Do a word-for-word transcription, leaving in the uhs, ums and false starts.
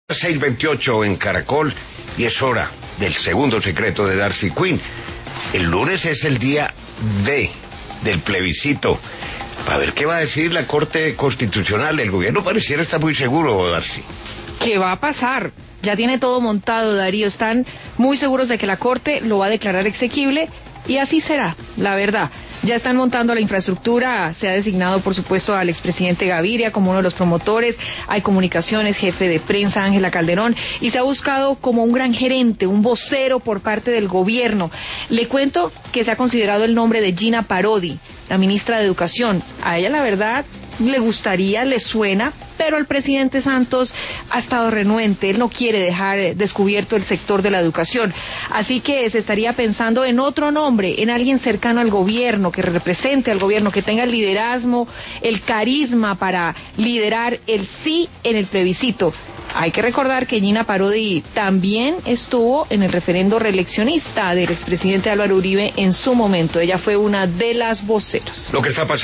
seis veintiocho en Caracol y es hora del segundo secreto de Darcy Quinn. El lunes es el día D del plebiscito. A ver qué va a decir la Corte Constitucional. El gobierno pareciera estar muy seguro, Darcy. ¿Qué va a pasar? Ya tiene todo montado, Darío. Están muy seguros de que la Corte lo va a declarar exequible y así será, la verdad. Ya están montando la infraestructura, se ha designado por supuesto al expresidente Gaviria como uno de los promotores, hay comunicaciones, jefe de prensa Ángela Calderón, y se ha buscado como un gran gerente, un vocero por parte del gobierno. Le cuento que se ha considerado el nombre de Gina Parodi, la ministra de Educación. A ella la verdad le gustaría, le suena, pero el presidente Santos ha estado renuente, él no quiere dejar descubierto el sector de la educación, así que se estaría pensando en otro nombre, en alguien cercano al gobierno, que represente al gobierno, que tenga el liderazgo, el carisma para liderar el sí en el plebiscito. Hay que recordar que Gina Parodi también estuvo en el referendo reeleccionista del expresidente Álvaro Uribe en su momento, ella fue una de las voceras. Lo que está pasando